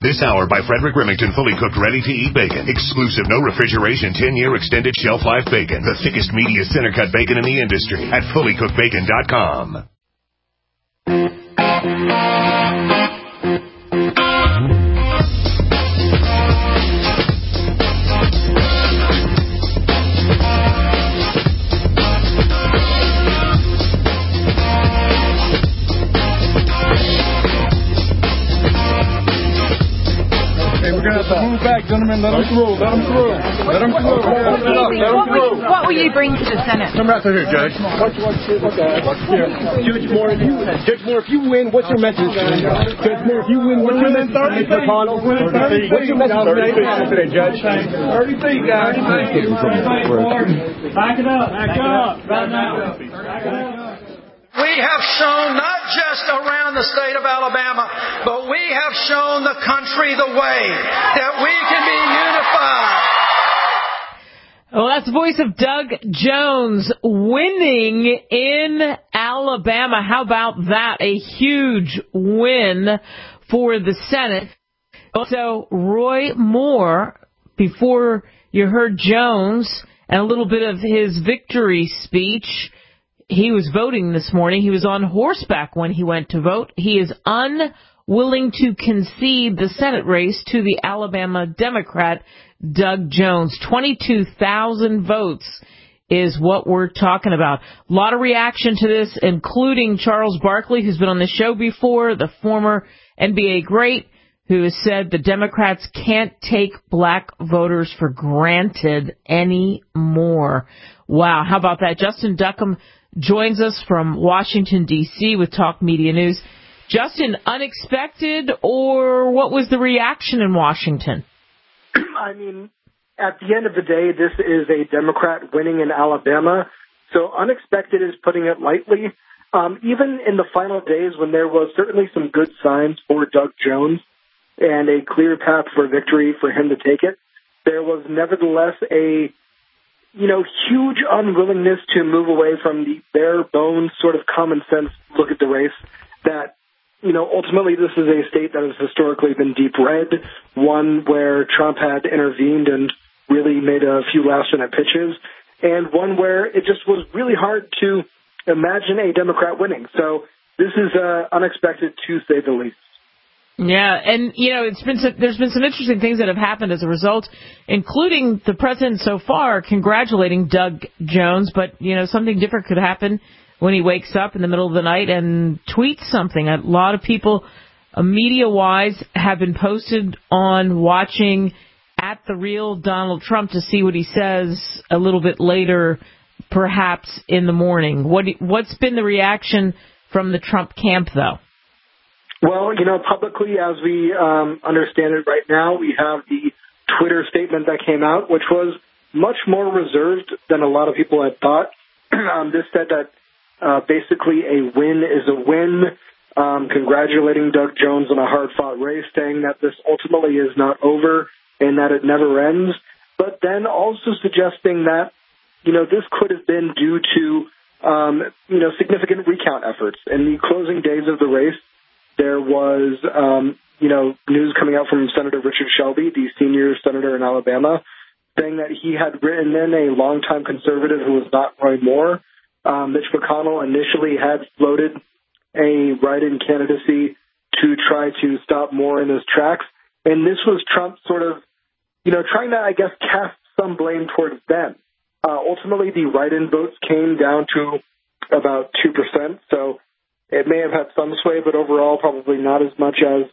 This hour by Frederick Remington, fully cooked, ready-to-eat bacon. Exclusive, no refrigeration, 10-year extended shelf life bacon. The thickest, meatiest center-cut bacon in the industry at fullycookedbacon.com. Move back, gentlemen. Let them through. Let them through. Let them through. Let them through. What will you bring to the Senate? Come right through here, Judge. Judge Moore, if you win, what's your message? Judge Moore, if you win, what's your message? What's your message today, Judge? 30 feet, guys. Thank you. Back it up. Back up. Right now. Back it up. We have shown not just around the state of Alabama, but we have shown the country the way that we can be unified. Well, that's the voice of Doug Jones winning in Alabama. How about that? A huge win for the Senate. Also, Roy Moore, before you heard Jones and a little bit of his victory speech, he was voting this morning. He was on horseback when he went to vote. He is unwilling to concede the Senate race to the Alabama Democrat, Doug Jones. 22,000 votes is what we're talking about. A lot of reaction to this, including Charles Barkley, who's been on the show before, the former NBA great, who has said the Democrats can't take black voters for granted anymore. Wow, how about that? Justin Duckham joins us from Washington, D.C. with Talk Media News. Justin, unexpected, or what was the reaction in Washington? I mean, at the end of the day, this is a Democrat winning in Alabama, so unexpected is putting it lightly. Even in the final days when there was certainly some good signs for Doug Jones and a clear path for victory for him to take it, there was nevertheless a huge unwillingness to move away from the bare bones sort of common sense look at the race that, ultimately this is a state that has historically been deep red, one where Trump had intervened and really made a few last-minute pitches, and one where it just was really hard to imagine a Democrat winning. So this is unexpected, to say the least. Yeah, and, there's been some interesting things that have happened as a result, including the president so far congratulating Doug Jones, but, something different could happen when he wakes up in the middle of the night and tweets something. A lot of people, media-wise, have been posted on watching at the real Donald Trump to see what he says a little bit later, perhaps in the morning. What's been the reaction from the Trump camp, though? Well, publicly, as we understand it right now, we have the Twitter statement that came out, which was much more reserved than a lot of people had thought. This said that basically a win is a win, congratulating Doug Jones on a hard-fought race, saying that this ultimately is not over and that it never ends, but then also suggesting that, this could have been due to, significant recount efforts. In the closing days of the race, there was, news coming out from Senator Richard Shelby, the senior senator in Alabama, saying that he had written in a longtime conservative who was not Roy Moore. Mitch McConnell initially had floated a write-in candidacy to try to stop Moore in his tracks. And this was Trump sort of, trying to, cast some blame towards them. Ultimately, the write-in votes came down to about 2%. So it may have had some sway, but overall probably not as much as,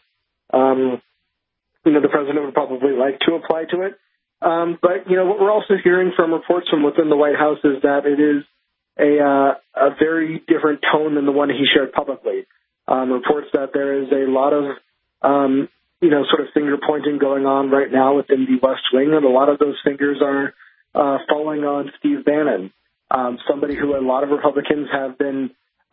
the president would probably like to apply to it. But, what we're also hearing from reports from within the White House is that it is a very different tone than the one he shared publicly. Reports that there is a lot of, sort of finger pointing going on right now within the West Wing, and a lot of those fingers are falling on Steve Bannon, somebody who a lot of Republicans have been,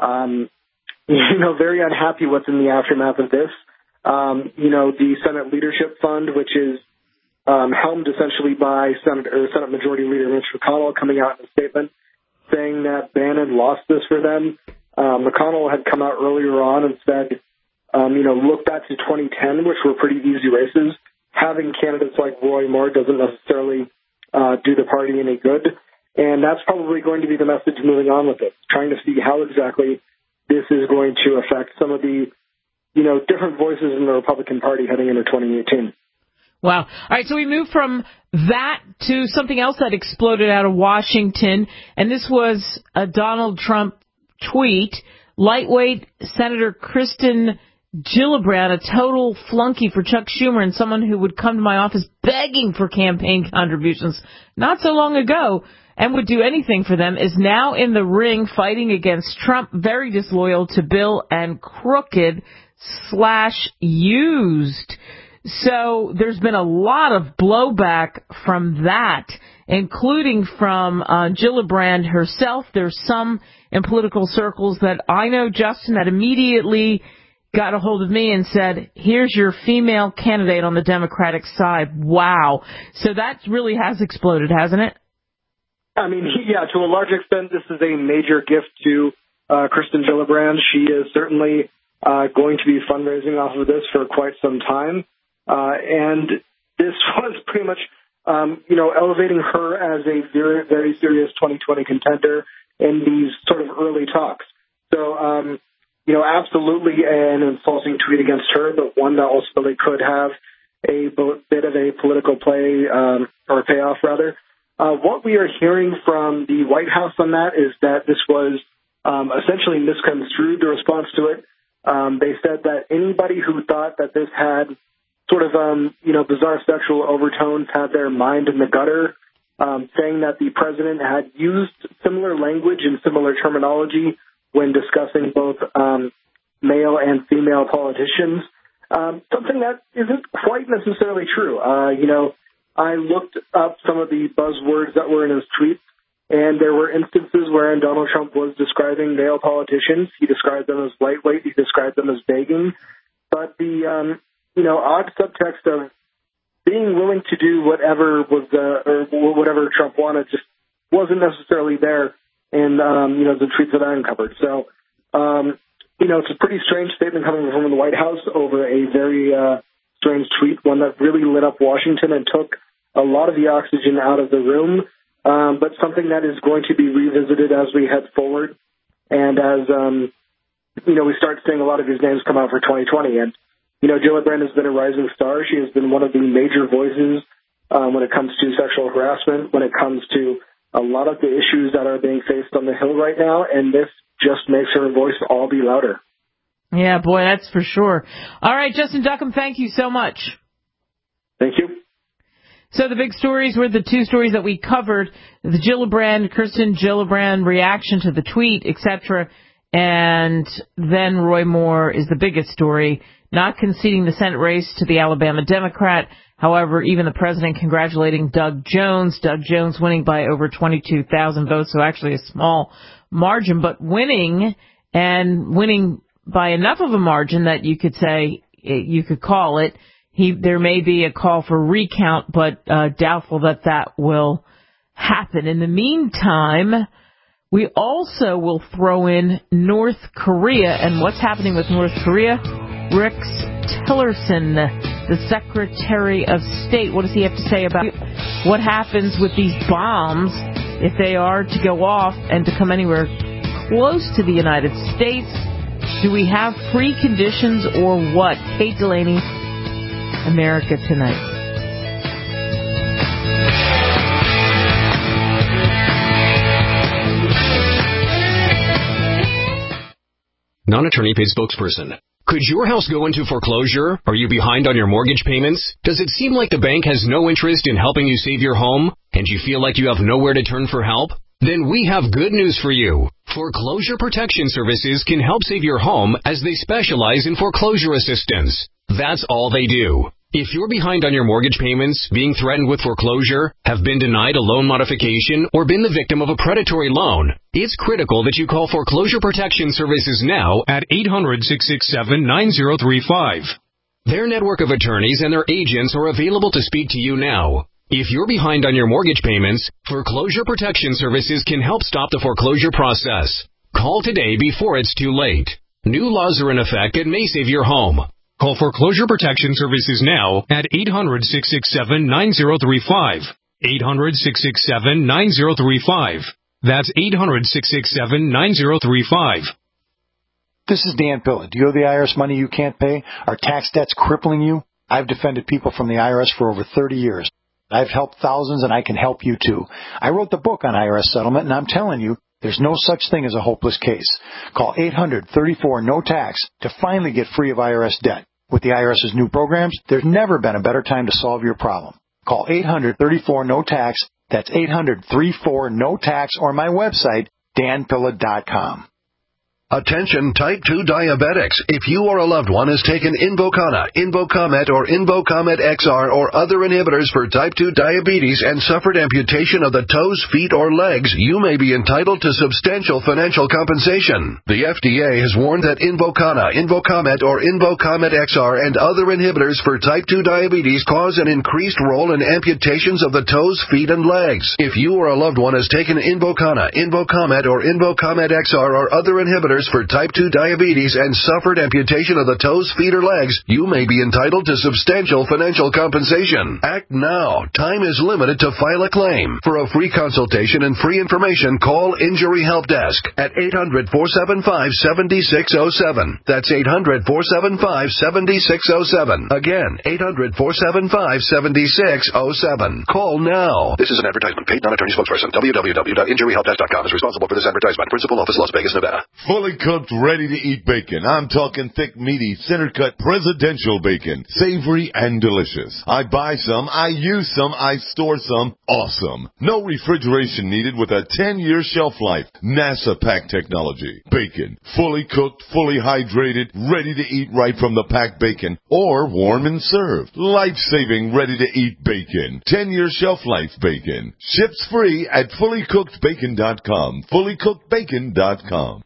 very unhappy with in the aftermath of this. The Senate Leadership Fund, which is helmed essentially by Senate Majority Leader Mitch McConnell, coming out in a statement saying that Bannon lost this for them. McConnell had come out earlier on and said, look back to 2010, which were pretty easy races, having candidates like Roy Moore doesn't necessarily do the party any good. And that's probably going to be the message moving on with it, trying to see how exactly this is going to affect some of the, different voices in the Republican Party heading into 2018. Wow. All right, so we move from that to something else that exploded out of Washington, and this was a Donald Trump tweet. Lightweight Senator Kirsten Gillibrand, a total flunky for Chuck Schumer and someone who would come to my office begging for campaign contributions not so long ago and would do anything for them, is now in the ring fighting against Trump, very disloyal to Bill and crooked/used. So there's been a lot of blowback from that, including from Gillibrand herself. There's some in political circles that I know, Justin, that immediately got a hold of me and said, here's your female candidate on the Democratic side. Wow. So that really has exploded, hasn't it? I mean, yeah, to a large extent, this is a major gift to Kirsten Gillibrand. She is certainly going to be fundraising off of this for quite some time. And this was pretty much, elevating her as a very, very serious 2020 contender in these sort of early talks. So, absolutely an insulting tweet against her, but one that ultimately could have a bit of a political play or payoff, rather. What we are hearing from the White House on that is that this was essentially misconstrued, the response to it. They said that anybody who thought that this had sort of, bizarre sexual overtones had their mind in the gutter, saying that the president had used similar language and similar terminology when discussing both male and female politicians, something that isn't quite necessarily true. I looked up some of the buzzwords that were in his tweets, and there were instances wherein Donald Trump was describing male politicians. He described them as lightweight. He described them as begging. But the, odd subtext of being willing to do whatever was or whatever Trump wanted just wasn't necessarily there in, the tweets that I uncovered. So, it's a pretty strange statement coming from the White House over a very strange tweet, one that really lit up Washington and took a lot of the oxygen out of the room, but something that is going to be revisited as we head forward and as, we start seeing a lot of these names come out for 2020. And, Gillibrand has been a rising star. She has been one of the major voices when it comes to sexual harassment, when it comes to a lot of the issues that are being faced on the Hill right now, and this just makes her voice all be louder. Yeah, boy, that's for sure. All right, Justin Duckham, thank you so much. Thank you. So the big stories were the two stories that we covered, the Kirsten Gillibrand reaction to the tweet, etc., and then Roy Moore is the biggest story, not conceding the Senate race to the Alabama Democrat. However, even the president congratulating Doug Jones winning by over 22,000 votes, so actually a small margin, but winning by enough of a margin that you could say, you could call it. There may be a call for recount, but doubtful that will happen. In the meantime, we also will throw in North Korea and what's happening with North Korea. Rex Tillerson, the Secretary of State, what does he have to say about what happens with these bombs if they are to go off and to come anywhere close to the United States? Do we have preconditions or what? Kate Delaney, America Tonight. Non-attorney paid spokesperson. Could your house go into foreclosure? Are you behind on your mortgage payments? Does it seem like the bank has no interest in helping you save your home? And you feel like you have nowhere to turn for help? Then we have good news for you. Foreclosure Protection Services can help save your home as they specialize in foreclosure assistance. That's all they do. If you're behind on your mortgage payments, being threatened with foreclosure, have been denied a loan modification, or been the victim of a predatory loan, it's critical that you call Foreclosure Protection Services now at 800-667-9035. Their network of attorneys and their agents are available to speak to you now. If you're behind on your mortgage payments, Foreclosure Protection Services can help stop the foreclosure process. Call today before it's too late. New laws are in effect and may save your home. Call Foreclosure Protection Services now at 800-667-9035. 800-667-9035. That's 800-667-9035. This is Dan Pilla. Do you owe the IRS money you can't pay? Are tax debts crippling you? I've defended people from the IRS for over 30 years. I've helped thousands, and I can help you too. I wrote the book on IRS settlement, and I'm telling you, there's no such thing as a hopeless case. Call 800-34-NO-TAX to finally get free of IRS debt. With the IRS's new programs, there's never been a better time to solve your problem. Call 800-34-NO-TAX. That's 800-34-NO-TAX, or my website, danpilla.com. Attention type 2 diabetics. If you or a loved one has taken Invokana, Invokamet, or Invokamet XR or other inhibitors for type 2 diabetes and suffered amputation of the toes, feet, or legs, you may be entitled to substantial financial compensation. The FDA has warned that Invokana, Invokamet, or Invokamet XR and other inhibitors for type 2 diabetes cause an increased role in amputations of the toes, feet, and legs. If you or a loved one has taken Invokana, Invokamet, or Invokamet XR or other inhibitors for type 2 diabetes and suffered amputation of the toes, feet, or legs, you may be entitled to substantial financial compensation. Act now. Time is limited to file a claim. For a free consultation and free information, call Injury Help Desk at 800-475-7607. That's 800-475-7607. Again, 800-475-7607. Call now. This is an advertisement. Paid non-attorney spokesperson. www.injuryhelpdesk.com is responsible for this advertisement. Principal office, Las Vegas, Nevada. Fully cooked, ready-to-eat bacon. I'm talking thick, meaty, center-cut, presidential bacon. Savory and delicious. I buy some, I use some, I store some. Awesome. No refrigeration needed with a 10-year shelf life. NASA pack technology. Bacon. Fully cooked, fully hydrated, ready to eat right from the packed bacon. Or warm and served. Life-saving, ready-to-eat bacon. 10-year shelf life bacon. Ships free at fullycookedbacon.com. fullycookedbacon.com.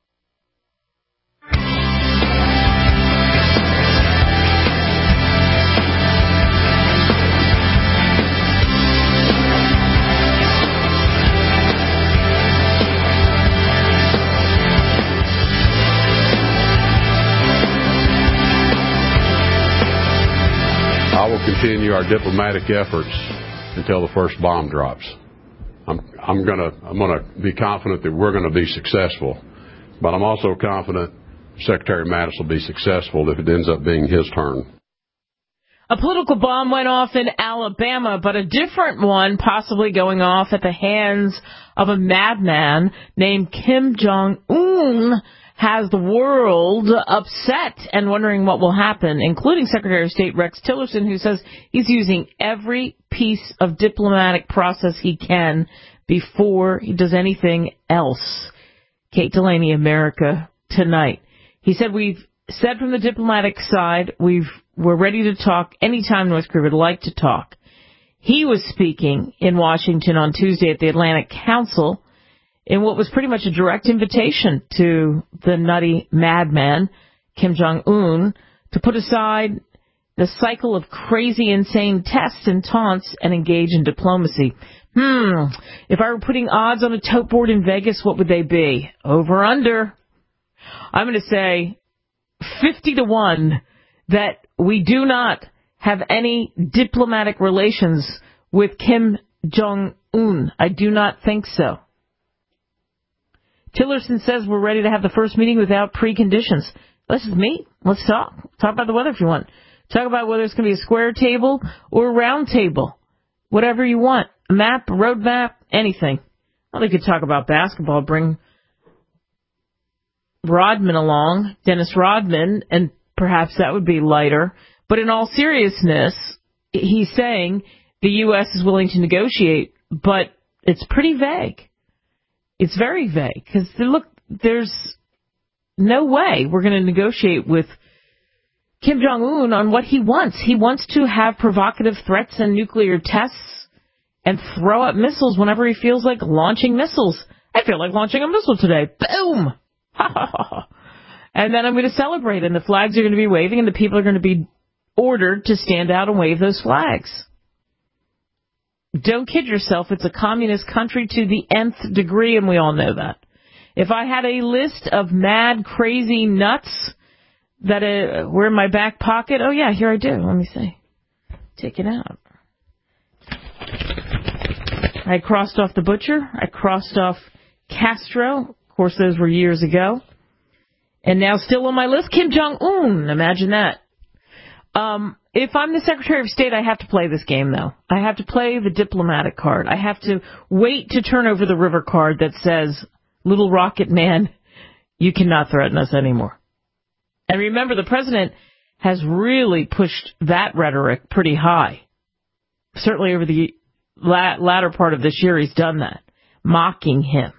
I will continue our diplomatic efforts until the first bomb drops. I'm gonna be confident that we're gonna be successful, but I'm also confident Secretary Mattis will be successful if it ends up being his turn. A political bomb went off in Alabama, but a different one possibly going off at the hands of a madman named Kim Jong-un has the world upset and wondering what will happen, including Secretary of State Rex Tillerson, who says he's using every piece of diplomatic process he can before he does anything else. Kate Delaney, America Tonight. He said, we've said from the diplomatic side, we're ready to talk anytime North Korea would like to talk. He was speaking in Washington on Tuesday at the Atlantic Council in what was pretty much a direct invitation to the nutty madman, Kim Jong-un, to put aside the cycle of crazy, insane tests and taunts and engage in diplomacy. If I were putting odds on a tote board in Vegas, what would they be? Over, under? I'm going to say 50-1 that we do not have any diplomatic relations with Kim Jong-un. I do not think so. Tillerson says we're ready to have the first meeting without preconditions. Let's just meet. Let's talk. Talk about the weather if you want. Talk about whether it's going to be a square table or a round table. Whatever you want. A map, a road map, anything. Well, they could talk about basketball. Bring Rodman along, Dennis Rodman, and perhaps that would be lighter. But in all seriousness, he's saying the U.S. is willing to negotiate, but it's pretty vague. It's very vague because, look, there's no way we're going to negotiate with Kim Jong-un on what he wants. He wants to have provocative threats and nuclear tests and throw up missiles whenever he feels like launching missiles. I feel like launching a missile today. Boom! And then I'm going to celebrate, and the flags are going to be waving, and the people are going to be ordered to stand out and wave those flags. Don't kid yourself. It's a communist country to the nth degree, and we all know that. If I had a list of mad, crazy nuts that were in my back pocket, oh yeah, here I do. Let me see. Take it out. I crossed off the butcher. I crossed off Castro. Of course, those were years ago. And now still on my list, Kim Jong-un. Imagine that. If I'm the Secretary of State, I have to play this game, though. I have to play the diplomatic card. I have to wait to turn over the river card that says, Little Rocket Man, you cannot threaten us anymore. And remember, the president has really pushed that rhetoric pretty high. Certainly over the latter part of this year, he's done that, mocking him.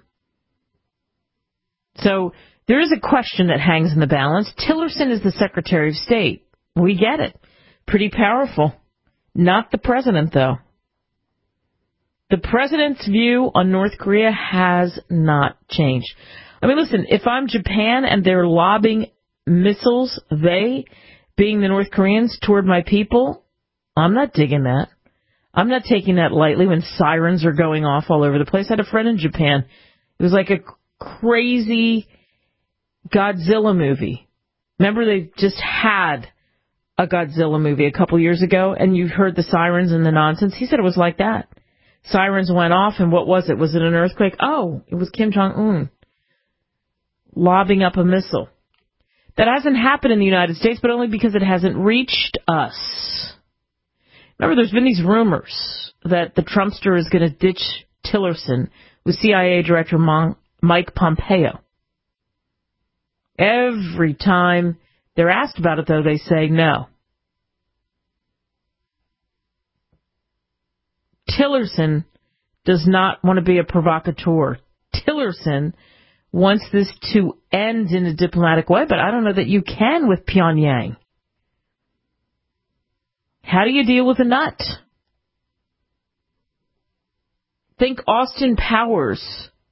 So there is a question that hangs in the balance. Tillerson is the Secretary of State. We get it. Pretty powerful. Not the president, though. The president's view on North Korea has not changed. I mean, listen, if I'm Japan and they're lobbing missiles, they, being the North Koreans, toward my people, I'm not digging that. I'm not taking that lightly when sirens are going off all over the place. I had a friend in Japan. It was like a crazy Godzilla movie. Remember, they just had a Godzilla movie a couple years ago, and you heard the sirens and the nonsense. He said it was like that. Sirens went off, and what was it? Was it an earthquake? Oh, it was Kim Jong-un lobbing up a missile. That hasn't happened in the United States, but only because it hasn't reached us. Remember, there's been these rumors that the Trumpster is going to ditch Tillerson with CIA Director Mike Pompeo. Every time they're asked about it, though, they say no. Tillerson does not want to be a provocateur. Tillerson wants this to end in a diplomatic way, but I don't know that you can with Pyongyang. How do you deal with a nut? Think Austin Powers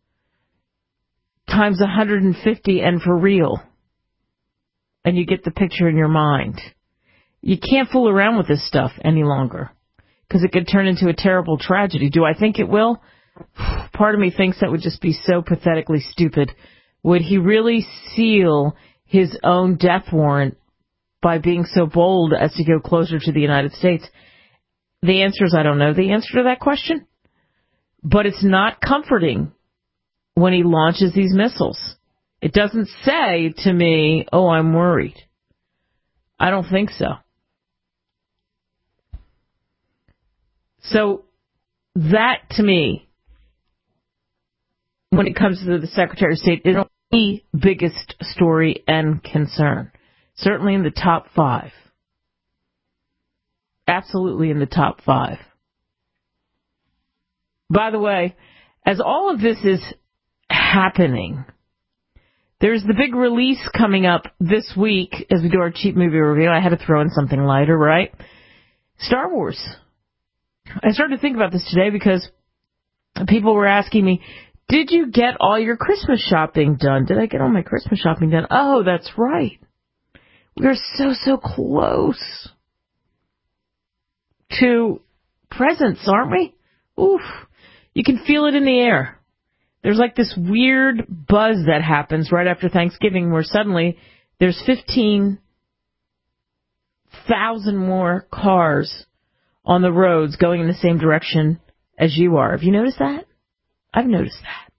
times 150 and for real. And you get the picture in your mind. You can't fool around with this stuff any longer, because it could turn into a terrible tragedy. Do I think it will? Part of me thinks that would just be so pathetically stupid. Would he really seal his own death warrant by being so bold as to go closer to the United States? The answer is I don't know the answer to that question. But it's not comforting when he launches these missiles. It doesn't say to me, oh, I'm worried. I don't think so. So that, to me, when it comes to the Secretary of State, is the biggest story and concern. Certainly in the top 5. Absolutely in the top 5. By the way, as all of this is happening, there's the big release coming up this week as we do our cheap movie review. I had to throw in something lighter, right? Star Wars. I started to think about this today because people were asking me, did you get all your Christmas shopping done? Did I get all my Christmas shopping done? Oh, that's right. We're so close to presents, aren't we? Oof. You can feel it in the air. There's like this weird buzz that happens right after Thanksgiving where suddenly there's 15,000 more cars on the roads going in the same direction as you are. Have you noticed that? I've noticed that.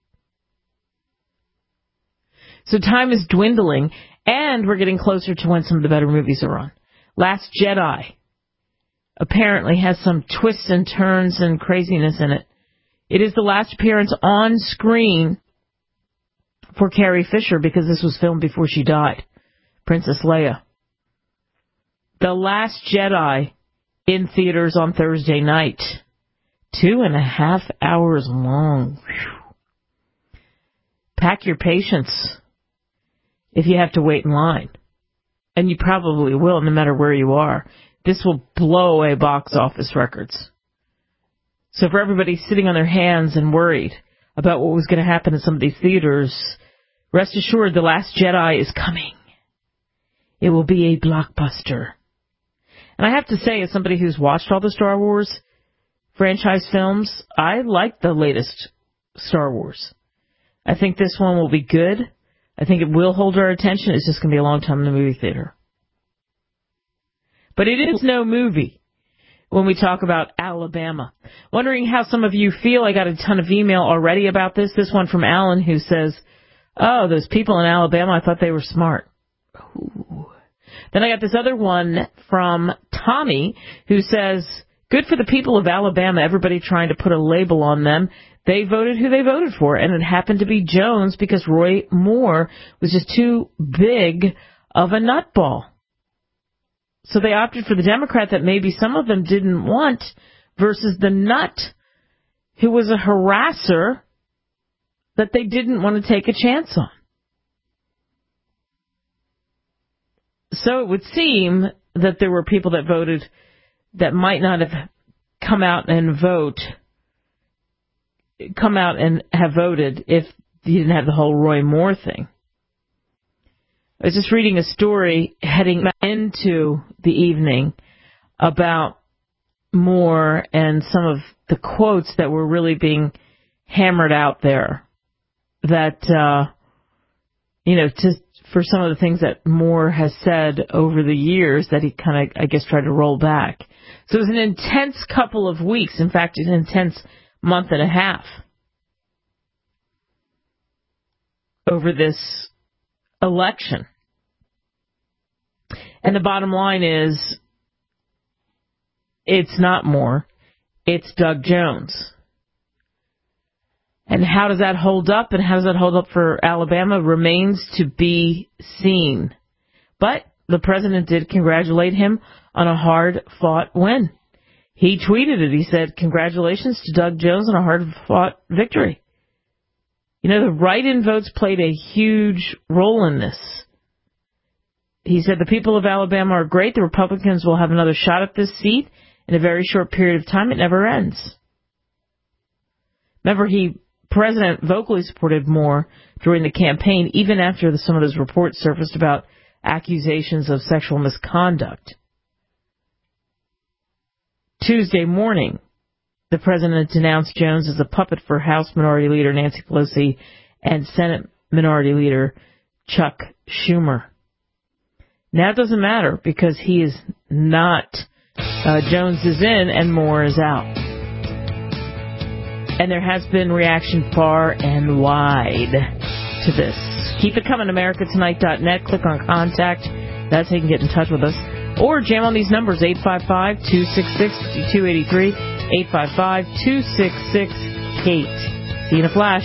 So time is dwindling, and we're getting closer to when some of the better movies are on. Last Jedi apparently has some twists and turns and craziness in it. It is the last appearance on screen for Carrie Fisher because this was filmed before she died, Princess Leia. The Last Jedi in theaters on Thursday night. 2.5 hours long. Whew. Pack your patience if you have to wait in line. And you probably will, no matter where you are. This will blow away box office records. So for everybody sitting on their hands and worried about what was going to happen in some of these theaters, rest assured The Last Jedi is coming. It will be a blockbuster. And I have to say, as somebody who's watched all the Star Wars franchise films, I like the latest Star Wars. I think this one will be good. I think it will hold our attention. It's just going to be a long time in the movie theater. But it is no movie when we talk about Alabama. Wondering how some of you feel. I got a ton of email already about this. This one from Alan who says, oh, those people in Alabama, I thought they were smart. Ooh. Then I got this other one from Tommy who says, good for the people of Alabama, everybody trying to put a label on them. They voted who they voted for, and it happened to be Jones because Roy Moore was just too big of a nutball. So they opted for the Democrat that maybe some of them didn't want versus the nut who was a harasser that they didn't want to take a chance on. So it would seem that there were people that voted that might not have come out and have voted if you didn't have the whole Roy Moore thing. I was just reading a story heading into the evening about Moore and some of the quotes that were really being hammered out there. That, just for some of the things that Moore has said over the years that he kind of, I guess, tried to roll back. So it was an intense couple of weeks. In fact, an intense month and a half over this election. And the bottom line is, it's not Moore, it's Doug Jones. And how does that hold up, and how does that hold up for Alabama remains to be seen. But the president did congratulate him on a hard-fought win. He tweeted it. He said, congratulations to Doug Jones on a hard-fought victory. The write-in votes played a huge role in this. He said the people of Alabama are great. The Republicans will have another shot at this seat in a very short period of time. It never ends. Remember, President vocally supported Moore during the campaign, even after some of those reports surfaced about accusations of sexual misconduct. Tuesday morning, the president denounced Jones as a puppet for House Minority Leader Nancy Pelosi and Senate Minority Leader Chuck Schumer. Now it doesn't matter because he is not. Jones is in and Moore is out. And there has been reaction far and wide to this. Keep it coming, AmericaTonight.net. Click on Contact. That's how you can get in touch with us. Or jam on these numbers, 855-266-5283, 855-266-KATE. See you in a flash.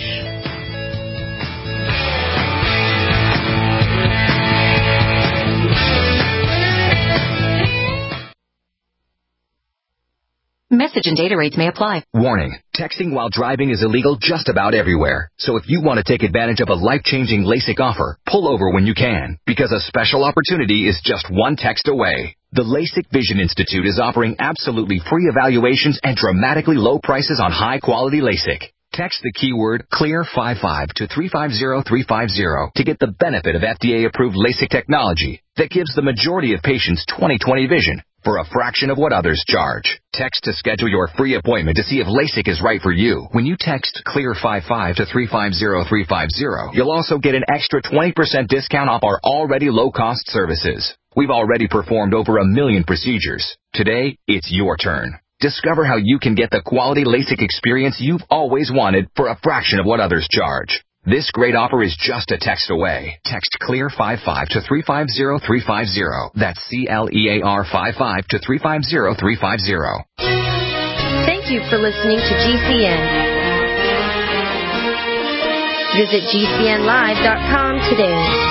Message and data rates may apply. Warning. Texting while driving is illegal just about everywhere. So if you want to take advantage of a life-changing LASIK offer, pull over when you can, because a special opportunity is just one text away. The LASIK Vision Institute is offering absolutely free evaluations and dramatically low prices on high-quality LASIK. Text the keyword CLEAR55 to 350350 to get the benefit of FDA-approved LASIK technology that gives the majority of patients 20/20 vision for a fraction of what others charge. Text to schedule your free appointment to see if LASIK is right for you. When you text CLEAR55 to 350350, you'll also get an extra 20% discount off our already low-cost services. We've already performed over 1 million procedures. Today, it's your turn. Discover how you can get the quality LASIK experience you've always wanted for a fraction of what others charge. This great offer is just a text away. Text CLEAR55 to 350350. That's CLEAR55 to 350350. Thank you for listening to GCN. Visit GCNlive.com today.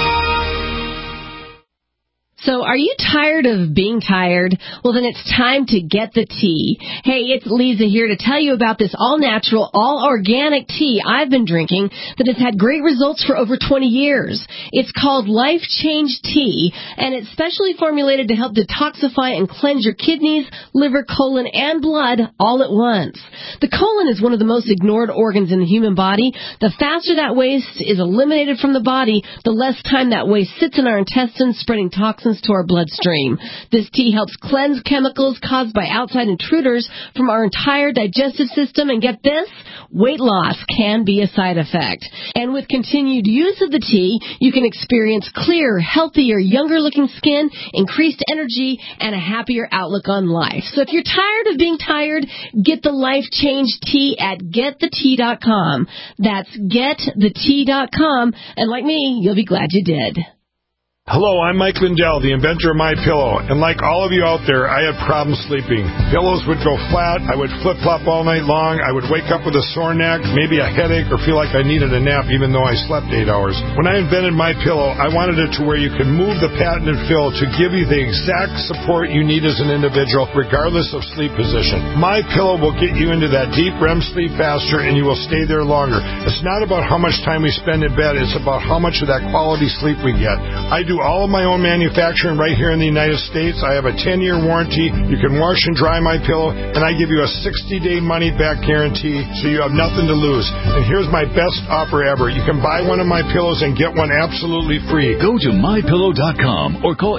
So are you tired of being tired? Well, then it's time to get the tea. Hey, it's Lisa here to tell you about this all-natural, all-organic tea I've been drinking that has had great results for over 20 years. It's called Life Change Tea, and it's specially formulated to help detoxify and cleanse your kidneys, liver, colon, and blood all at once. The colon is one of the most ignored organs in the human body. The faster that waste is eliminated from the body, the less time that waste sits in our intestines, spreading toxins to our bloodstream. This tea helps cleanse chemicals caused by outside intruders from our entire digestive system, and get this, weight loss can be a side effect. And with continued use of the tea, you can experience clearer, healthier, younger-looking skin, increased energy, and a happier outlook on life. So if you're tired of being tired, get the Life Change Tea at getthetea.com. That's getthetea.com, and like me, you'll be glad you did. Hello, I'm Mike Lindell, the inventor of MyPillow, and like all of you out there, I had problems sleeping. Pillows would go flat, I would flip-flop all night long, I would wake up with a sore neck, maybe a headache, or feel like I needed a nap even though I slept 8 hours. When I invented MyPillow, I wanted it to where you could move the patented fill to give you the exact support you need as an individual, regardless of sleep position. MyPillow will get you into that deep REM sleep faster, and you will stay there longer. It's not about how much time we spend in bed, it's about how much of that quality sleep we get. I do all of my own manufacturing right here in the United States. I have a 10-year warranty. You can wash and dry my pillow, and I give you a 60-day money-back guarantee, so you have nothing to lose. And here's my best offer ever. You can buy one of my pillows and get one absolutely free. Go to mypillow.com or call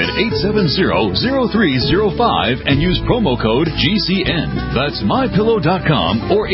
800-870-0305 and use promo code GCN. That's mypillow.com or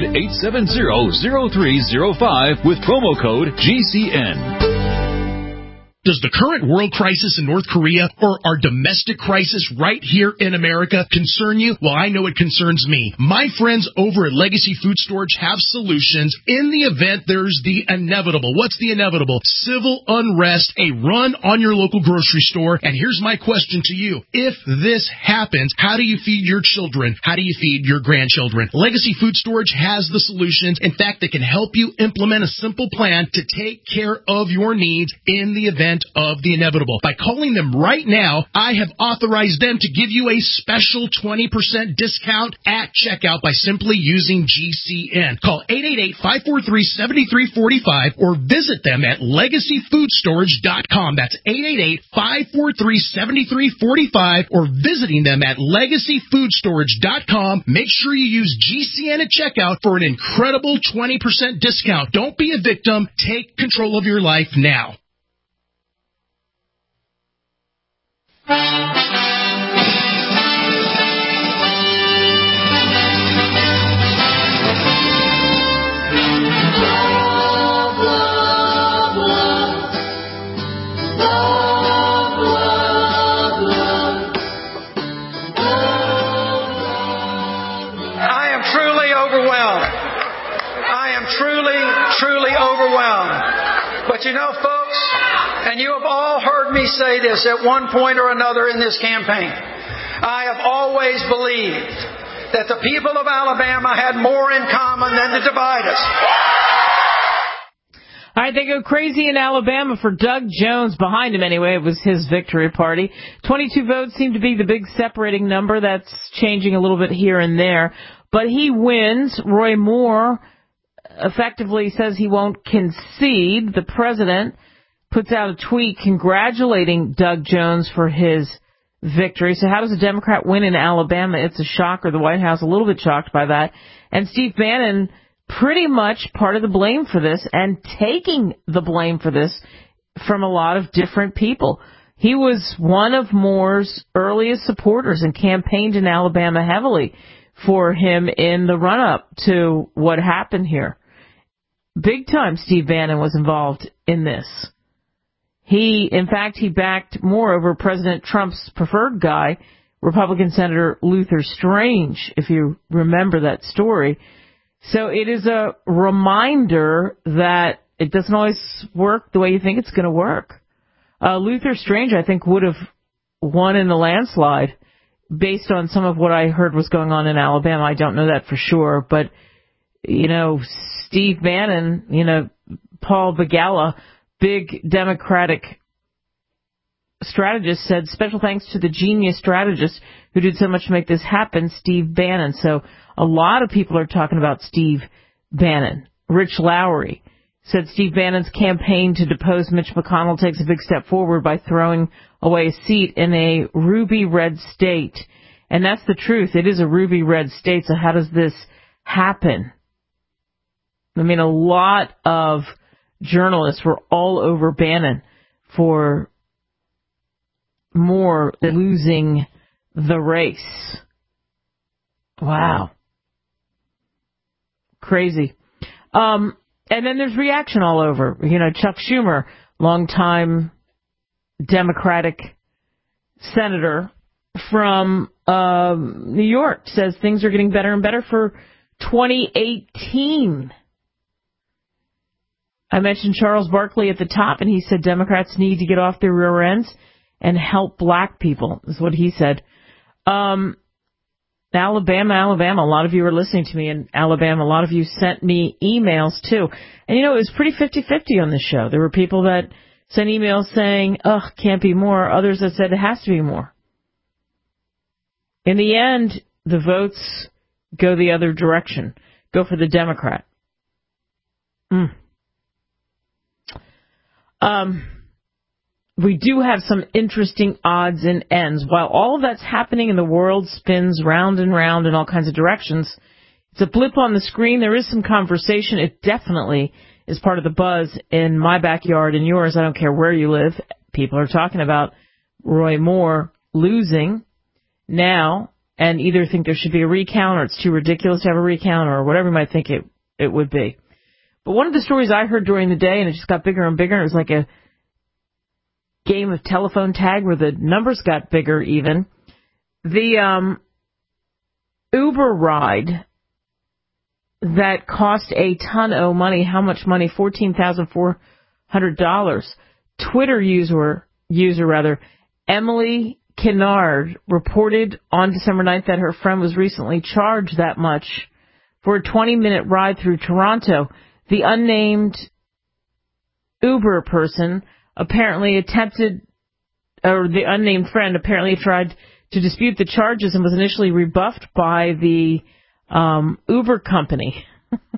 800-870-0305 with promo code GCN. Does the current world crisis in North Korea or our domestic crisis right here in America concern you? Well, I know it concerns me. My friends over at Legacy Food Storage have solutions in the event there's the inevitable. What's the inevitable? Civil unrest, a run on your local grocery store. And here's my question to you. If this happens, how do you feed your children? How do you feed your grandchildren? Legacy Food Storage has the solutions. In fact, they can help you implement a simple plan to take care of your needs in the event of the inevitable. By calling them right now, I have authorized them to give you a special 20% discount at checkout by simply using GCN. Call 888-543-7345 or visit them at LegacyFoodStorage.com. That's 888-543-7345 or visiting them at LegacyFoodStorage.com. Make sure you use GCN at checkout for an incredible 20% discount. Don't be a victim. Take control of your life now. Truly overwhelmed. But you know, folks, and you have all heard me say this at one point or another in this campaign, I have always believed that the people of Alabama had more in common than to divide us. All right, they go crazy in Alabama for Doug Jones. Behind him, anyway, it was his victory party. 22 votes seem to be the big separating number. That's changing a little bit here and there. But he wins. Roy Moore effectively says he won't concede. The president puts out a tweet congratulating Doug Jones for his victory. So how does a Democrat win in Alabama? It's a shocker. The White House a little bit shocked by that. And Steve Bannon pretty much part of the blame for this and taking the blame for this from a lot of different people. He was one of Moore's earliest supporters and campaigned in Alabama heavily for him in the run-up to what happened here. Big time Steve Bannon was involved in this. In fact, he backed Moore over President Trump's preferred guy, Republican Senator Luther Strange, if you remember that story. So it is a reminder that it doesn't always work the way you think it's going to work. Luther Strange, I think, would have won in the landslide based on some of what I heard was going on in Alabama. I don't know that for sure, but Steve Bannon, Paul Begala, big Democratic strategist, said special thanks to the genius strategist who did so much to make this happen, Steve Bannon. So a lot of people are talking about Steve Bannon. Rich Lowry said Steve Bannon's campaign to depose Mitch McConnell takes a big step forward by throwing away a seat in a ruby red state. And that's the truth. It is a ruby red state. So how does this happen? I mean, a lot of journalists were all over Bannon for Moore losing the race. Wow. Crazy. And then there's reaction all over. You know, Chuck Schumer, longtime Democratic senator from New York, says things are getting better and better for 2018. I mentioned Charles Barkley at the top, and he said Democrats need to get off their rear ends and help black people, is what he said. Alabama, a lot of you are listening to me in Alabama. A lot of you sent me emails, too. And, you know, it was pretty 50-50 on this show. There were people that sent emails saying, can't be more. Others that said it has to be more. In the end, the votes go the other direction. Go for the Democrat. We do have some interesting odds and ends. While all of that's happening and the world spins round and round in all kinds of directions, it's a blip on the screen. There is some conversation. It definitely is part of the buzz in my backyard and yours. I don't care where you live. People are talking about Roy Moore losing now and either think there should be a recount or it's too ridiculous to have a recount or whatever you might think it would be. But one of the stories I heard during the day, and it just got bigger and bigger, it was like a game of telephone tag where the numbers got bigger even. The Uber ride that cost a ton of money. How much money? $14,400. Twitter user Emily Kennard reported on December 9th that her friend was recently charged that much for a 20-minute ride through Toronto. The unnamed Uber person apparently the unnamed friend apparently tried to dispute the charges and was initially rebuffed by the Uber company.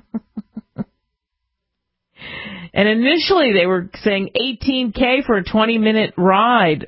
And initially they were saying $18,000 for a 20-minute ride.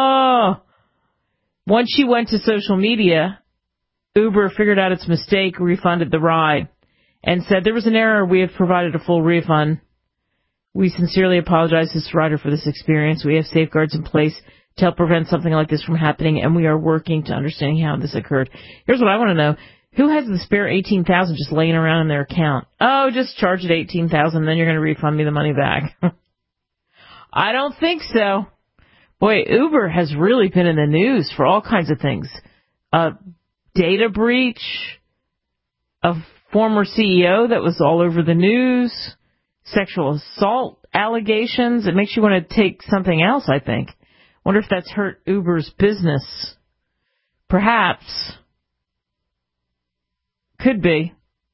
Once she went to social media, Uber figured out its mistake, refunded the ride, and said there was an error. We have provided a full refund. We sincerely apologize to this rider for this experience. We have safeguards in place to help prevent something like this from happening, and we are working to understanding how this occurred. Here's what I want to know. Who has the spare $18,000 just laying around in their account? Just charge it $18,000, then you're going to refund me the money back. I don't think so. Boy, Uber has really been in the news for all kinds of things. Data breach, a former CEO that was all over the news, sexual assault allegations. It makes you want to take something else, I think. Wonder if that's hurt Uber's business. Perhaps. Could be.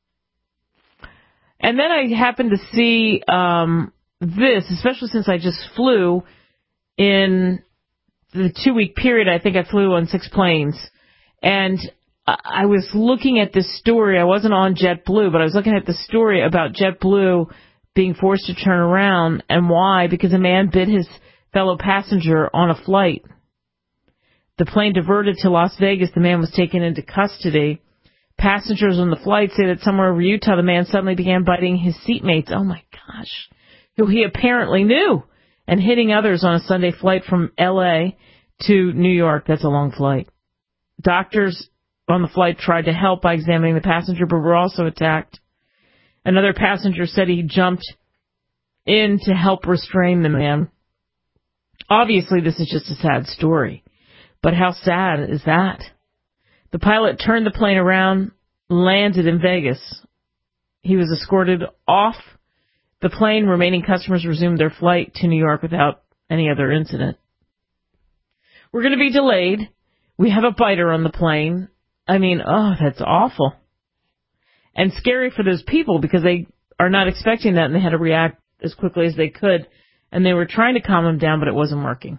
And then I happened to see this, especially since I just flew in the 2-week period. I think I flew on 6 planes. And I was looking at this story. I wasn't on JetBlue, but I was looking at the story about JetBlue being forced to turn around. And why? Because a man bit his fellow passenger on a flight. The plane diverted to Las Vegas. The man was taken into custody. Passengers on the flight say that somewhere over Utah, the man suddenly began biting his seatmates. Oh, my gosh. Who he apparently knew. And hitting others on a Sunday flight from L.A. to New York. That's a long flight. Doctors on the flight tried to help by examining the passenger, but were also attacked. Another passenger said he jumped in to help restrain the man. Obviously, this is just a sad story. But how sad is that? The pilot turned the plane around, landed in Vegas. He was escorted off the plane. Remaining customers resumed their flight to New York without any other incident. We're going to be delayed. We have a biter on the plane. I mean, that's awful. And scary for those people because they are not expecting that and they had to react as quickly as they could. And they were trying to calm him down, but it wasn't working.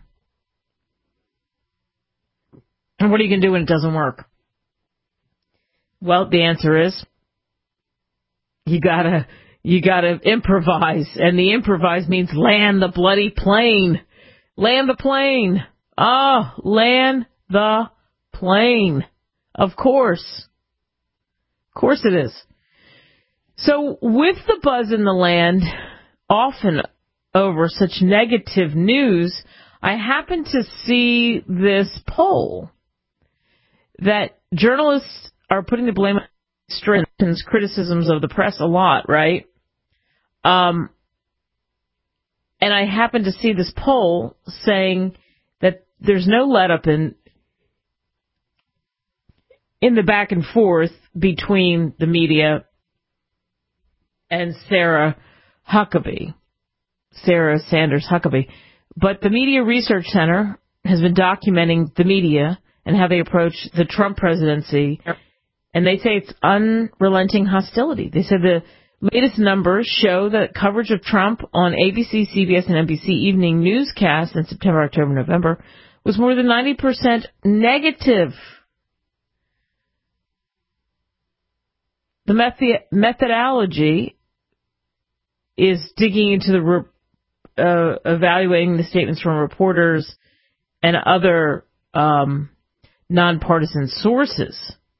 And what are you going to do when it doesn't work? Well, the answer is you gotta improvise. And the improvise means land the bloody plane. Land the plane. Land the plane. Of course. Of course it is. So with the buzz in the land, often over such negative news, I happen to see this poll that journalists are putting the blame strengthens criticisms of the press a lot, right? And I happened to see this poll saying that there's no let-up in the back and forth between the media and Sarah Sanders Huckabee. But the Media Research Center has been documenting the media and how they approach the Trump presidency, and they say it's unrelenting hostility. They said the latest numbers show that coverage of Trump on ABC, CBS, and NBC evening newscasts in September, October, November was more than 90% negative. The methodology is digging into the evaluating the statements from reporters and other nonpartisan sources.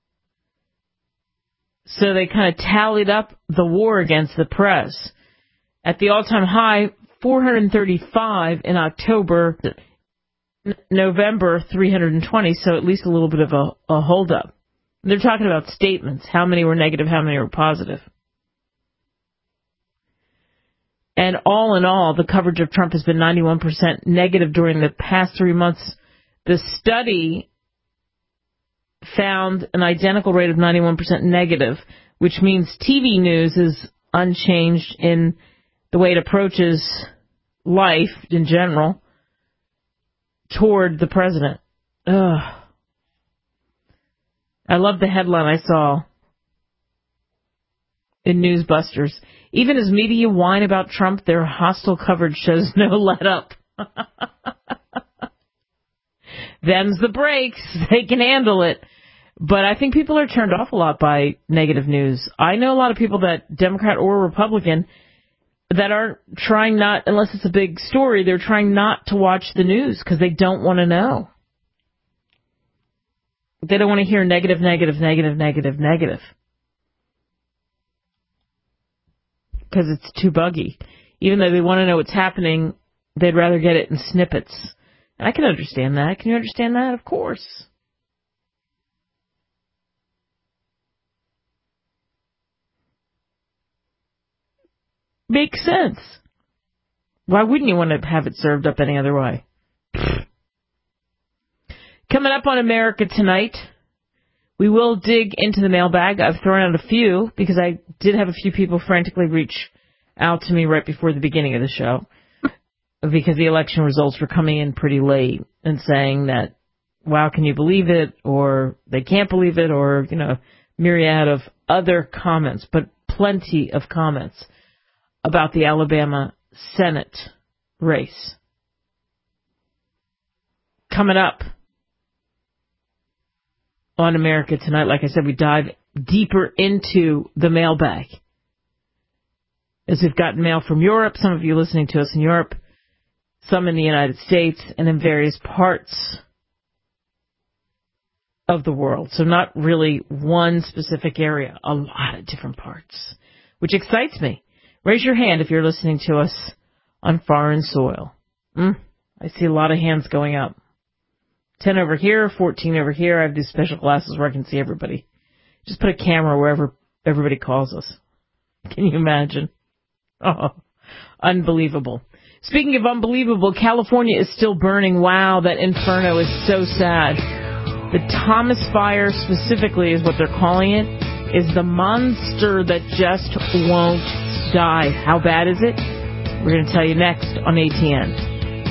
So they kind of tallied up the war against the press. At the all-time high, 435 in October, November, 320, so at least a little bit of a holdup. They're talking about statements, how many were negative, how many were positive. And all in all, the coverage of Trump has been 91% negative during the past 3 months. The study found an identical rate of 91% negative, which means TV news is unchanged in the way it approaches life in general toward the president. Ugh. I love the headline I saw in Newsbusters. Even as media whine about Trump, their hostile coverage shows no let up. Them's the breaks. They can handle it. But I think people are turned off a lot by negative news. I know a lot of people that, Democrat or Republican, that aren't trying not, unless it's a big story, they're trying not to watch the news because they don't want to know. They don't want to hear negative. Because it's too buggy. Even though they want to know what's happening, they'd rather get it in snippets. And I can understand that. Can you understand that? Of course. Makes sense. Why wouldn't you want to have it served up any other way? Coming up on America Tonight, we will dig into the mailbag. I've thrown out a few because I did have a few people frantically reach out to me right before the beginning of the show because the election results were coming in pretty late and saying that, wow, can you believe it? Or they can't believe it, or, myriad of other comments, but plenty of comments about the Alabama Senate race. Coming up on America Tonight, like I said, we dive deeper into the mailbag. As we've gotten mail from Europe, some of you listening to us in Europe, some in the United States, and in various parts of the world. So not really one specific area, a lot of different parts, which excites me. Raise your hand if you're listening to us on foreign soil. I see a lot of hands going up. 10 over here, 14 over here. I have these special glasses where I can see everybody. Just put a camera wherever everybody calls us. Can you imagine? Oh, unbelievable. Speaking of unbelievable, California is still burning. Wow, that inferno is so sad. The Thomas Fire specifically is what they're calling it, is the monster that just won't die. How bad is it? We're going to tell you next on ATN.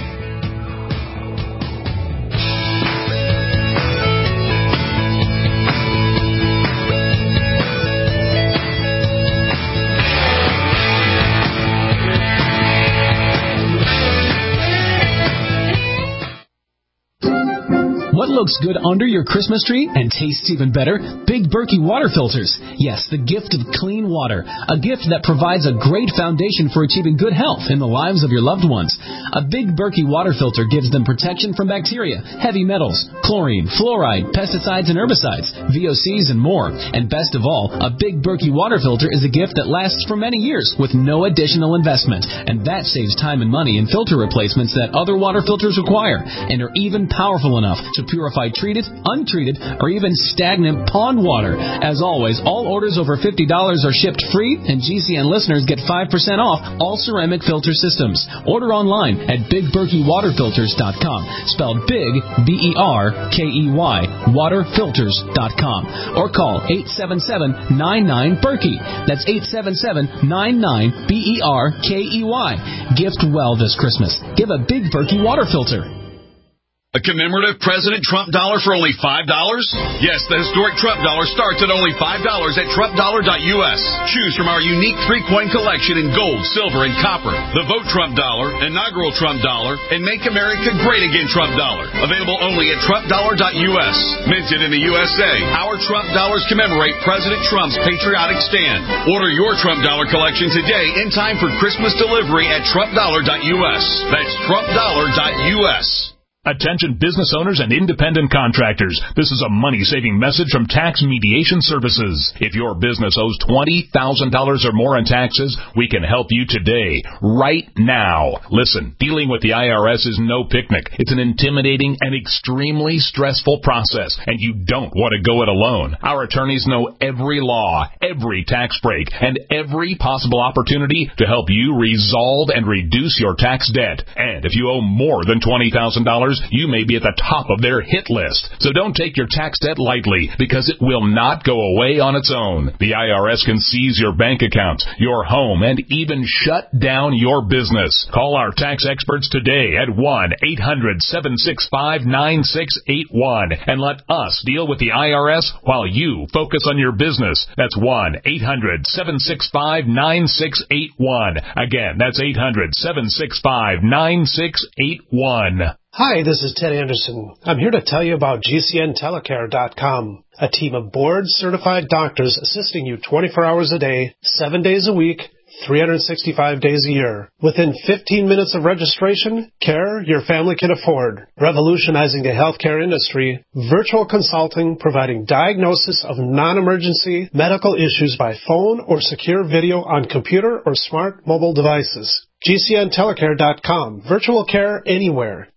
What looks good under your Christmas tree and tastes even better? Big Berkey water filters. Yes, the gift of clean water. A gift that provides a great foundation for achieving good health in the lives of your loved ones. A Big Berkey water filter gives them protection from bacteria, heavy metals, chlorine, fluoride, pesticides and herbicides, VOCs and more. And best of all, a Big Berkey water filter is a gift that lasts for many years with no additional investment. And that saves time and money in filter replacements that other water filters require and are even powerful enough to purify purify treated, untreated, or even stagnant pond water. As always, all orders over $50 are shipped free, and GCN listeners get 5% off all ceramic filter systems. Order online at BigBerkeyWaterFilters.com, spelled Big, B-E-R-K-E-Y, waterfilters.com, or call 877-99-BERKEY. That's 877-99-BERKEY. Gift well this Christmas. Give a Big Berkey water filter. A commemorative President Trump dollar for only $5? Yes, the historic Trump dollar starts at only $5 at TrumpDollar.us. Choose from our unique 3-coin collection in gold, silver, and copper. The Vote Trump dollar, Inaugural Trump dollar, and Make America Great Again Trump dollar. Available only at TrumpDollar.us. Minted in the USA, our Trump dollars commemorate President Trump's patriotic stand. Order your Trump dollar collection today in time for Christmas delivery at TrumpDollar.us. That's TrumpDollar.us. Attention business owners and independent contractors. This is a money-saving message from Tax Mediation Services. If your business owes $20,000 or more in taxes, we can help you today, right now. Listen, dealing with the IRS is no picnic. It's an intimidating and extremely stressful process, and you don't want to go it alone. Our attorneys know every law, every tax break, and every possible opportunity to help you resolve and reduce your tax debt. And if you owe more than $20,000, you may be at the top of their hit list. So don't take your tax debt lightly, because it will not go away on its own. The IRS can seize your bank accounts, your home, and even shut down your business. Call our tax experts today at 1-800-765-9681 and let us deal with the IRS while you focus on your business. That's 1-800-765-9681. Again, that's 800-765-9681. Hi, this is Ted Anderson. I'm here to tell you about GCNTelecare.com, a team of board-certified doctors assisting you 24 hours a day, 7 days a week, 365 days a year. Within 15 minutes of registration, care your family can afford. Revolutionizing the healthcare industry, virtual consulting providing diagnosis of non-emergency medical issues by phone or secure video on computer or smart mobile devices. GCNTelecare.com, virtual care anywhere.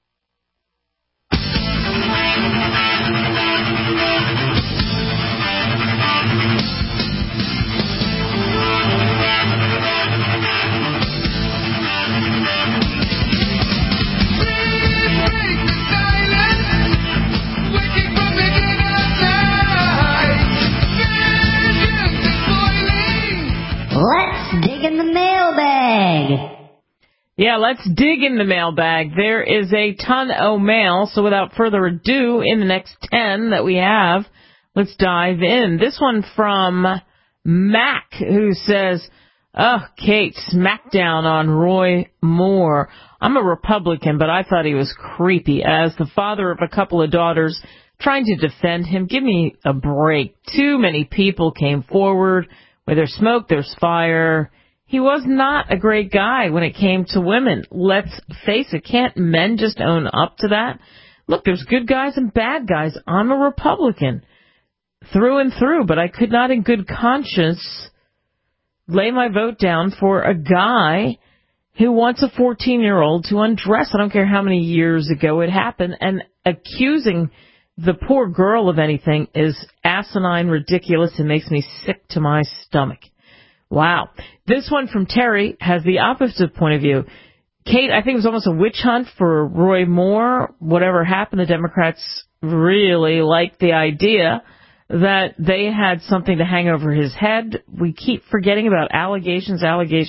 Let's dig in the mailbag. Yeah, let's dig in the mailbag. There is a ton of mail, so without further ado, in the next 10 that we have, let's dive in. This one from Mac, who says, "Oh, Kate, smackdown on Roy Moore. I'm a Republican, but I thought he was creepy. As the father of a couple of daughters, trying to defend him, give me a break. Too many people came forward. Where there's smoke, there's fire. He was not a great guy when it came to women. Let's face it, can't men just own up to that? Look, there's good guys and bad guys. I'm a Republican through and through, but I could not in good conscience lay my vote down for a guy who wants a 14-year-old to undress. I don't care how many years ago it happened, and accusing the poor girl of anything is asinine, ridiculous, and makes me sick to my stomach." Wow. This one from Terry has the opposite point of view. Kate, I think it was almost a witch hunt for Roy Moore. Whatever happened, the Democrats really liked the idea that they had something to hang over his head. We keep forgetting about allegations.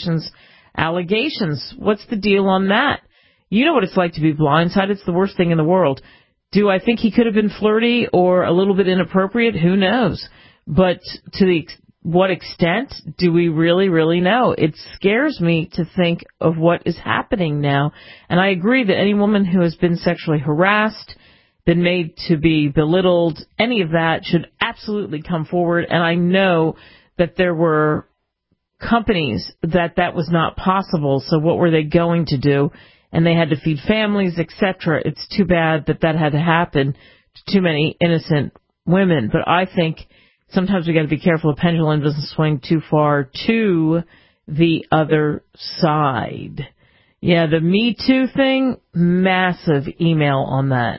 What's the deal on that? You know what it's like to be blindsided. It's the worst thing in the world. Do I think he could have been flirty or a little bit inappropriate? Who knows? But to what extent do we really know? It scares me to think of what is happening now. And I agree that any woman who has been sexually harassed, been made to be belittled, any of that should absolutely come forward. And I know that there were companies that was not possible. So what were they going to do? And they had to feed families, etc. It's too bad that had to happen to too many innocent women. But I think sometimes we got to be careful the pendulum doesn't swing too far to the other side. Yeah, the Me Too thing, massive email on that.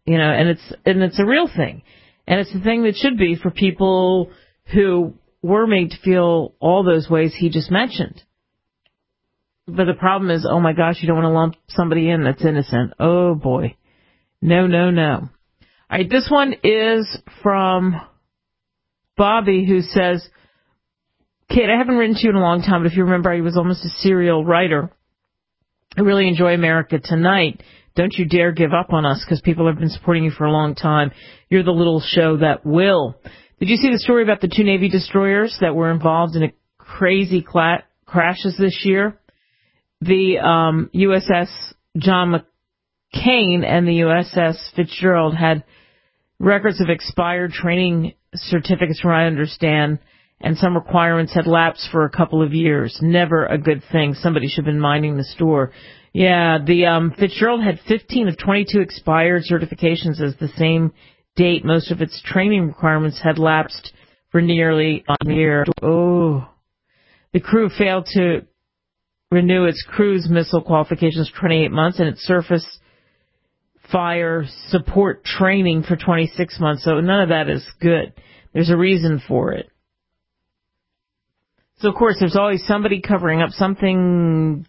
and it's a real thing. And it's the thing that should be for people who were made to feel all those ways he just mentioned. But the problem is, oh my gosh, you don't want to lump somebody in that's innocent. Oh boy. No, no, no. All right, this one is from Bobby, who says, Kate, I haven't written to you in a long time, but if you remember, I was almost a serial writer. I really enjoy America Tonight. Don't you dare give up on us, because people have been supporting you for a long time. You're the little show that will. Did you see the story about the 2 Navy destroyers that were involved in a crazy crashes this year? The USS John McCain and the USS Fitzgerald had records of expired training certificates, from what I understand, and some requirements had lapsed for a couple of years. Never a good thing. Somebody should have been minding the store. Yeah, the Fitzgerald had 15 of 22 expired certifications as the same date. Most of its training requirements had lapsed for nearly a year. Oh. The crew failed to renew its cruise missile qualifications for 28 months and its surface fire support training for 26 months. So none of that is good. There's a reason for it. So, of course, there's always somebody covering up something.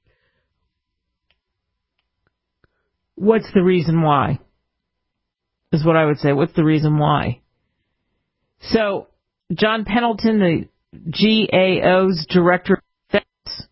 What's the reason why? Is what I would say. What's the reason why? So, John Pendleton, the GAO's Director of Defense,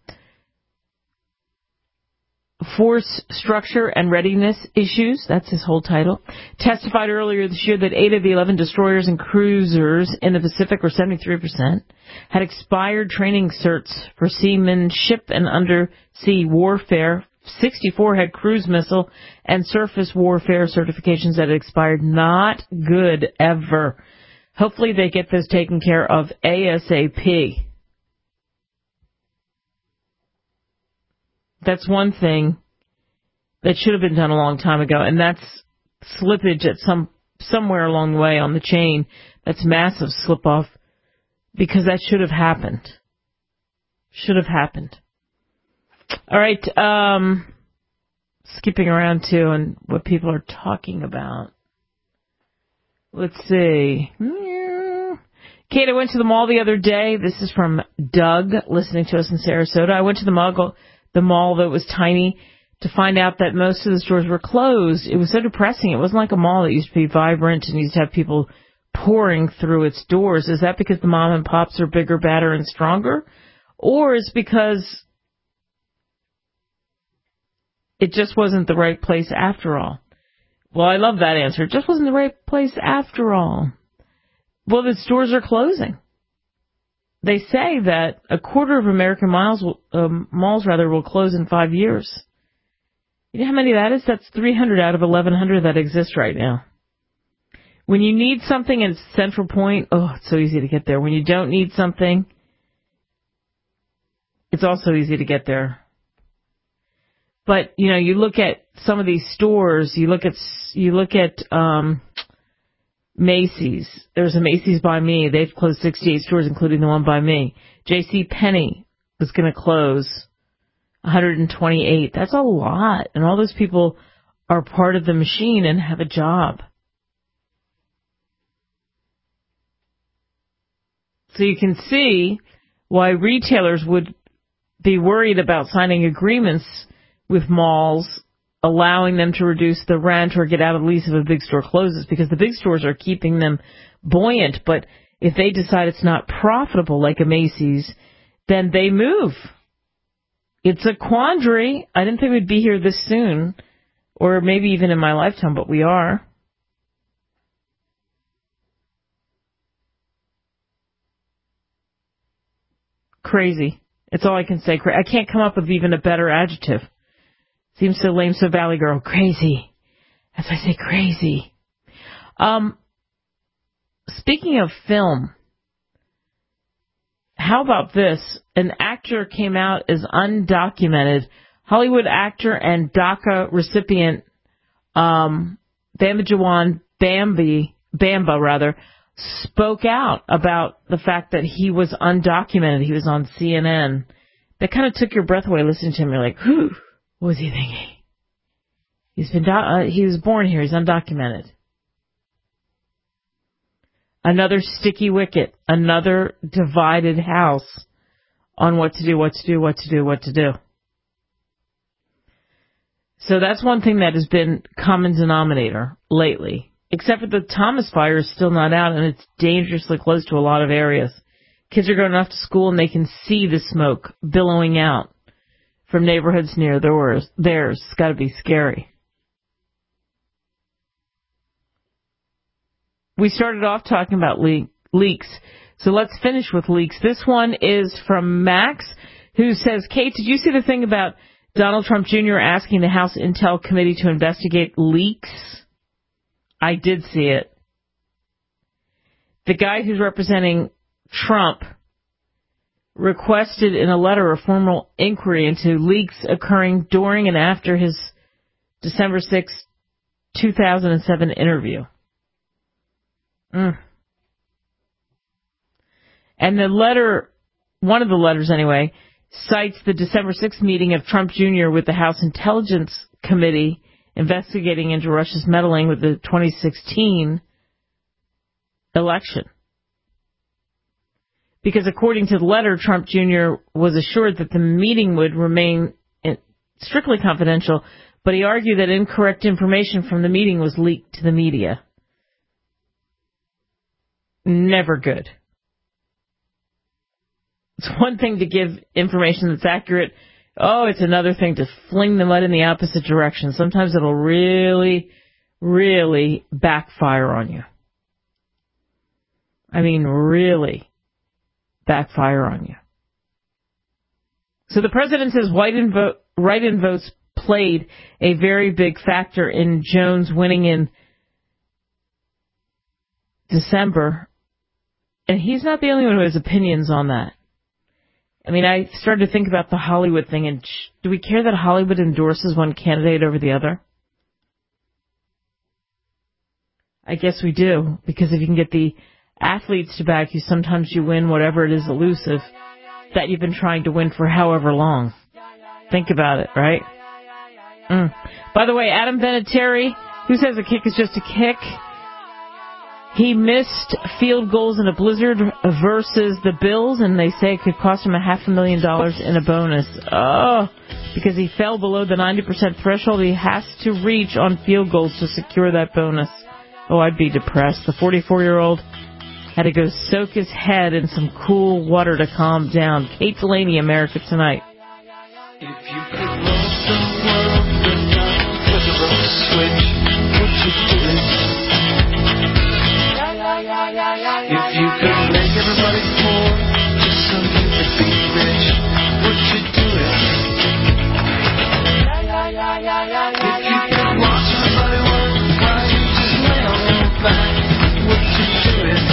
Force Structure and Readiness Issues, that's his whole title, testified earlier this year that 8 of the 11 destroyers and cruisers in the Pacific, or 73%, had expired training certs for seamanship and undersea warfare. 64 had cruise missile and surface warfare certifications that had expired. Not good ever. Hopefully they get those taken care of ASAP. That's one thing that should have been done a long time ago, and that's slippage at somewhere along the way on the chain. That's massive slip-off, because that should have happened. Should have happened. All right, skipping around, too, and what people are talking about. Let's see. Kate, I went to the mall the other day. This is from Doug, listening to us in Sarasota. I went to the mall that was tiny, to find out that most of the stores were closed. It was so depressing. It wasn't like a mall that used to be vibrant and used to have people pouring through its doors. Is that because the mom and pops are bigger, badder, and stronger? Or is it because it just wasn't the right place after all? Well, I love that answer. It just wasn't the right place after all. Well, the stores are closing. They say that a quarter of American malls will close in 5 years. You know how many that is? That's 300 out of 1,100 that exist right now. When you need something in Central Point, it's so easy to get there. When you don't need something, it's also easy to get there. But, you look at some of these stores, you look at Macy's. There's a Macy's by me. They've closed 68 stores, including the one by me. J.C. Penney was going to close 128. That's a lot. And all those people are part of the machine and have a job. So you can see why retailers would be worried about signing agreements with malls, allowing them to reduce the rent or get out of the lease if a big store closes, because the big stores are keeping them buoyant. But if they decide it's not profitable, like a Macy's, then they move. It's a quandary. I didn't think we'd be here this soon, or maybe even in my lifetime, but we are. Crazy. It's all I can say. I can't come up with even a better adjective. Seems so lame, so Valley Girl. Crazy. As I say, crazy. Speaking of film, how about this? An actor came out as undocumented. Hollywood actor and DACA recipient Bambajawan Bamba spoke out about the fact that he was undocumented. He was on CNN. That kind of took your breath away listening to him. You're like, whew, what was he thinking? He was born here. He's undocumented. Another sticky wicket. Another divided house on what to do, what to do, what to do, what to do. So that's one thing that has been common denominator lately. Except for the Thomas fire is still not out, and it's dangerously close to a lot of areas. Kids are going off to school, and they can see the smoke billowing out from neighborhoods near theirs. It's got to be scary. We started off talking about leaks, so let's finish with leaks. This one is from Max, who says, Kate, did you see the thing about Donald Trump Jr. asking the House Intel Committee to investigate leaks? I did see it. The guy who's representing Trump requested in a letter a formal inquiry into leaks occurring during and after his December 6, 2007 interview. And the letter, one of the letters anyway, cites the December 6th meeting of Trump Jr. with the House Intelligence Committee investigating into Russia's meddling with the 2016 election. Because according to the letter, Trump Jr. was assured that the meeting would remain strictly confidential, but he argued that incorrect information from the meeting was leaked to the media. Never good. It's one thing to give information that's accurate. Oh, it's another thing to fling the mud in the opposite direction. Sometimes it'll really, really backfire on you. I mean, really backfire on you. So the president says write-in votes played a very big factor in Jones winning in December. And he's not the only one who has opinions on that. I mean, I started to think about the Hollywood thing, and do we care that Hollywood endorses one candidate over the other? I guess we do, because if you can get the athletes to back you, sometimes you win whatever it is elusive that you've been trying to win for however long. Think about it, right? By the way, Adam Vinatieri, who says a kick is just a kick? He missed field goals in a blizzard versus the Bills, and they say it could cost him $500,000 in a bonus. Oh, because he fell below the 90% threshold he has to reach on field goals to secure that bonus. Oh, I'd be depressed. The 44-year-old had to go soak his head in some cool water to calm down. Kate Delaney, America Tonight. If you could roll the world with a roll switch, would you do it? If you could make everybody poor, just so you could be rich, would you do it? If you could watch everybody work while you just lay on your back, would you do it?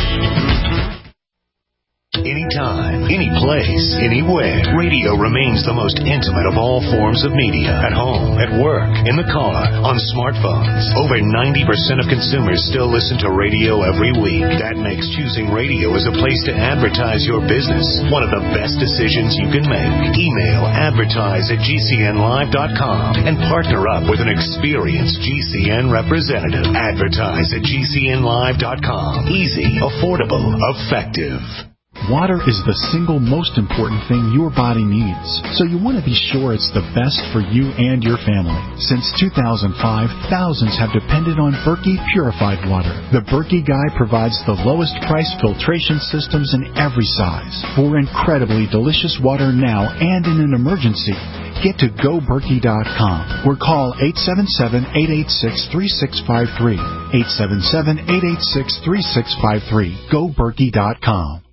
Anytime, any place, anywhere, radio remains the most intimate of all forms of media. At home, at work, in the car, on smartphones. Over 90% of consumers still listen to radio every week. That makes choosing radio as a place to advertise your business one of the best decisions you can make. Email advertise@gcnlive.com and partner up with an experienced GCN representative. Advertise@gcnlive.com. Easy, affordable, effective. Water is the single most important thing your body needs, so you want to be sure it's the best for you and your family. Since 2005, thousands have depended on Berkey purified water. The Berkey Guy provides the lowest price filtration systems in every size. For incredibly delicious water now and in an emergency, get to GoBerkey.com or call 877-886-3653. 877-886-3653. GoBerkey.com.